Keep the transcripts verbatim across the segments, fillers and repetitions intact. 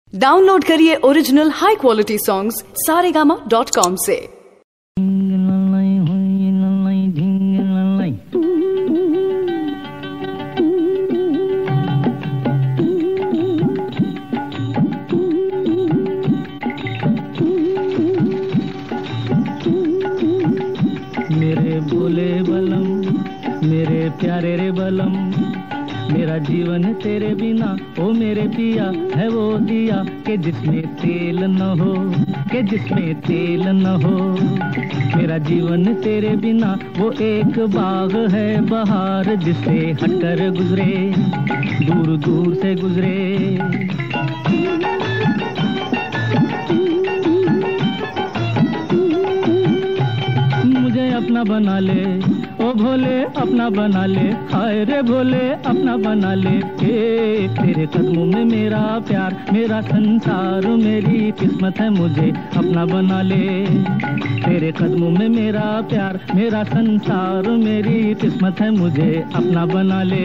Download करिए original high quality songs Saregama dot com से। मेरे भोले बलम, मेरे प्यारे रे बलम, मेरा जीवन तेरे बिना ओ मेरे पिया है वो दिया के जिसमें तेल न हो, के जिसमें तेल न हो। मेरा जीवन तेरे बिना वो एक बाग है बहार जिससे हटकर गुजरे, दूर दूर से गुजरे। अपना बना ले ओ भोले, अपना बना ले, हाय रे भोले अपना बना ले। ए, तेरे कदमों में मेरा प्यार, मेरा संसार, मेरी किस्मत है, मुझे अपना बना ले। तेरे कदमों में मेरा प्यार, मेरा संसार, मेरी किस्मत है, मुझे अपना बना ले।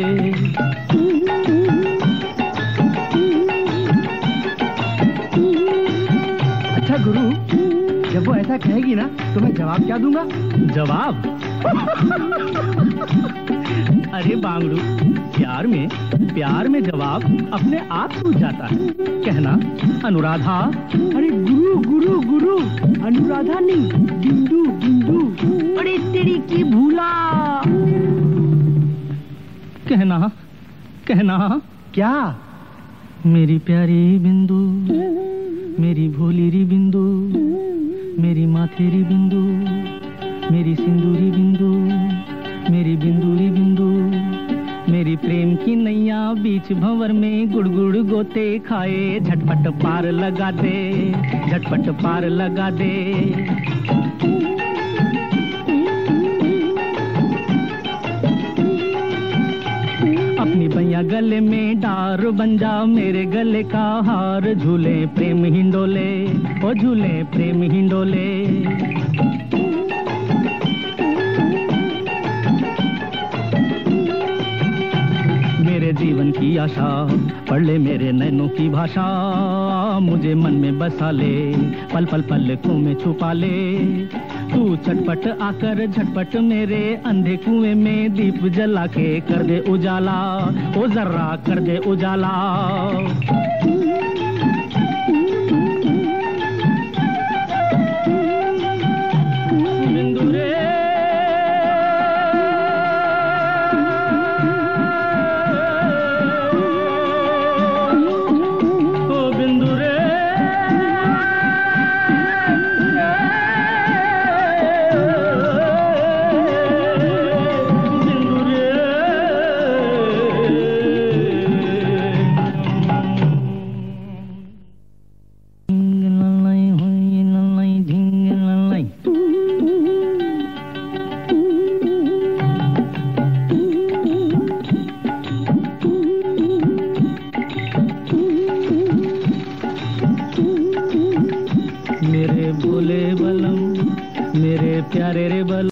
अच्छा गुरु, जब वो ऐसा कहेगी ना तो मैं जवाब क्या दूंगा? जवाब? अरे बांगड़ू, प्यार में प्यार में जवाब अपने आप सूझ जाता है। कहना अनुराधा। अरे गुरु गुरु गुरु, अनुराधा नहीं, बिंदु बिंदु। अरे तेरी की भूला। कहना कहना क्या? मेरी प्यारी बिंदु, मेरी भोली री बिंदु, मेरी माथेरी बिंदु, मेरी सिंदूरी बिंदु, मेरी बिंदूरी बिंदु, मेरी प्रेम की नैया बीच भंवर में गुड़गुड़ गोते खाए। झटपट पार लगा दे, झटपट पार लगा दे। अपनी बैया गले में डार बन जा, मेरे गले का हार। झूले प्रेम हिंडोले, ओ झूले प्रेम हिंडोले। मेरे जीवन की आशा पढ़ ले मेरे नैनों की भाषा। मुझे मन में बसा ले, पल पल पलकों में छुपा ले। तू चटपट आकर झटपट मेरे अंधे कुएं में दीप जला के कर दे उजाला, ओ जर्रा कर दे उजाला। मेरे भोले बलम, मेरे प्यारे रे बलम।